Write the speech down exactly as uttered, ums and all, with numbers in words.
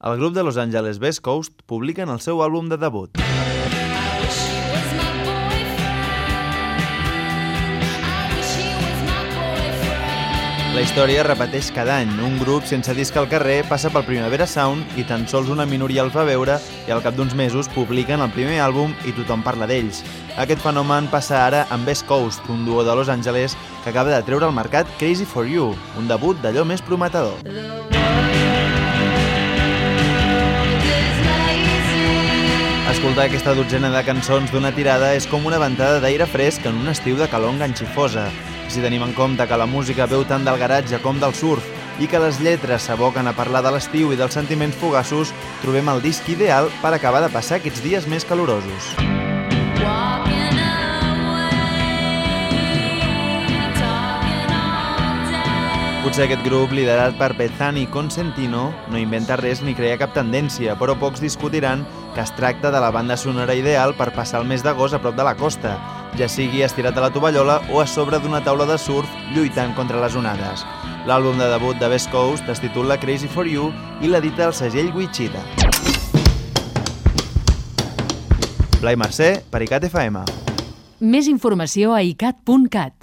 El grup de Los Angeles West Coast publiquen el seu àlbum de debut. La història es repeteix cada any. Un grup sense disc al carrer passa pel Primavera Sound i tan sols una minoria el fa veure i al cap d'uns mesos publiquen el primer àlbum i tothom parla d'ells. Aquest fenomen passa ara amb West Coast, un duo de Los Angeles que acaba de treure al mercat Crazy for You, un debut d'allò més prometedor. Escoltar aquesta dotzena de cançons d'una tirada és com una ventada d'aire fresc en un estiu de calor enganxifosa. Si tenim en compte que la música veu tant del garatge com del surf i que les lletres s'aboquen a parlar de l'estiu i dels sentiments fugaços, trobem el disc ideal per acabar de passar aquests dies més calorosos. Potser aquest grup, liderat per Bethany Consentino, no inventa res ni crea cap tendència, però pocs discutiran que es tracta de la banda sonora ideal per passar el mes d'agost a prop de la costa, ja sigui estirat a la tovallola o a sobre d'una taula de surf lluitant contra les onades. L'àlbum de debut de West Coast es titula Crazy for You i l'edita el segell Wichita. Blai Mercè, per ICAT F M. Més informació a icat punt cat.